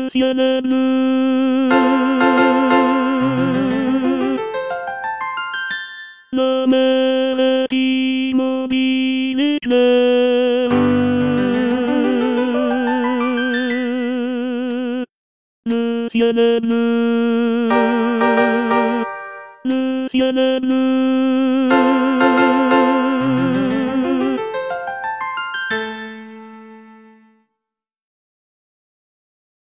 ciel. La mer est immobile et claire. Le ciel est bleu. Le ciel est bleu.